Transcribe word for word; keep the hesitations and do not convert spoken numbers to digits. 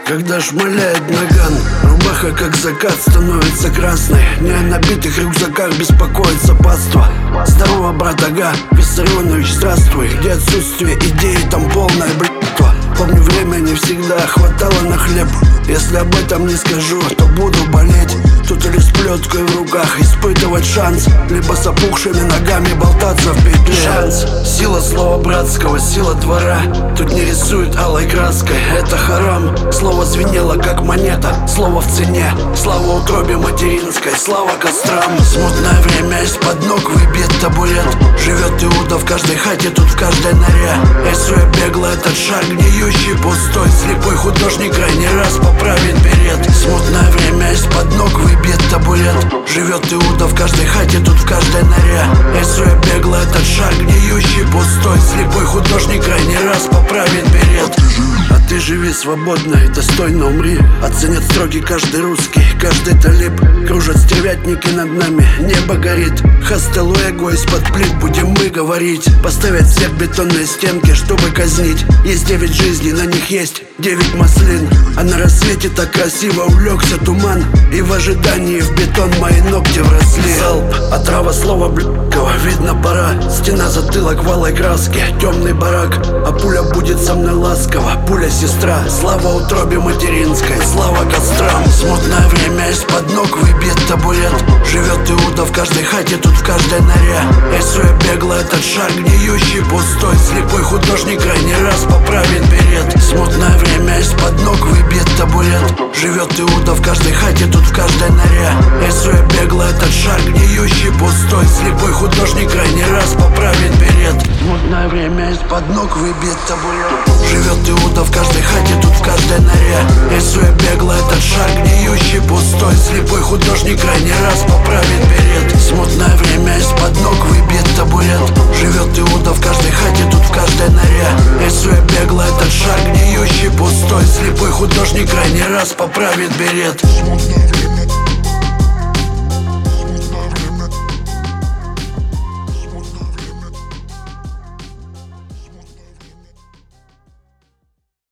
Когда шмаляет наган, рубаха как закат становится красной. Не о набитых рюкзаках беспокоится паства. Здорово, брат, ага, Виссарионович, здравствуй. Где отсутствие идеи, там полное блядство. Помню, времени всегда хватало на хлеб. Если об этом не скажу, то буду болеть. Тут или с плеткой в руках испытывать шанс, либо с опухшими ногами болтаться в петле. Шанс, сила слова братского, сила двора. Тут не рисует алой краской, это харам. Слово звенело как монета, слово в цене. Слава утробе материнской, слава кострам. Смутное время из-под ног выбьет табурет. Живет Иуда в каждой хате, тут в каждой норе. Рисуя бегло этот шар гниющий, пустой. Слепой художник крайний раз поправит берет. Смутное время из-под ног выбьет табурет. Живет Иуда в каждой хате, тут в каждой норе. Рисуя бегло этот шар гниющий, пустой. Слепой художник крайний раз поправит берет. А ты живи свободно и достойно умри. Оценят строгий каждый русский, каждый талиб. Кружат стервятники над нами, небо горит. Хастелуэго из-под плит будем мы говорить. Поставят всех бетонные стенки, чтобы казнить. Есть девять жизней, на них есть девять маслин. А на рассвете так красиво улегся туман, и в ожидании в бетон мои ногти вросли. Залп, отрава слова блядкого, видно пора. Стена, затылок в алой краске, темный барак. А пуля будет со мной ласково, пуля сестра. Слава утробе материнской, слава кострам. Смутное время из-под ног выбьет табурет. Живет Иуда в каждой хате, тут в каждой норе. Рисуя бегло этот шар гниющий, пустой. Слепой художник крайний раз поправит берет. Смутное время из-под ног выбьет табурет. Живет Иуда в каждой хате, тут в каждой норе. Рисуя бегло этот шар гниющий, пустой. Слепой художник крайний раз поправит берет. Смутное время из-под ног выбьет табурет. Живет Иуда в каждой хате, тут в каждой норе. Рисуя бегло этот шар гниющий, пустой. Слепой художник крайний раз поправит берет. Смутное время из-под ног выбьет табурет. Живет Иуда в каждой хате, тут в каждой норе. Рисуя бегло этот шар гниющий, пустой. Слепой художник крайний раз поправит берет.